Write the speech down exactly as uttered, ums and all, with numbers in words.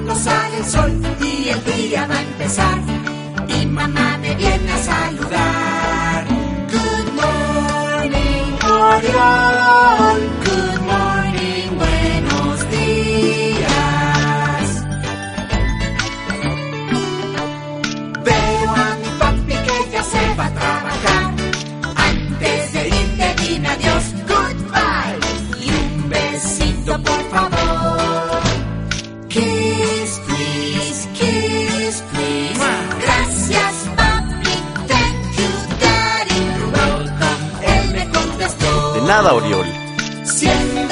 cuando sale el sol y el día va a empezar. Y mamá me viene a saludar. Good morning, Orión. Good morning, buenos días. Veo a mi papi que ya se va a trabajar. Antes de irte dime adiós, goodbye. Y un besito por favor. Kiss, please, kiss, please. Gracias, papi, thank you, daddy, you're welcome. Él me contestó. De nada, Oriol. Siempre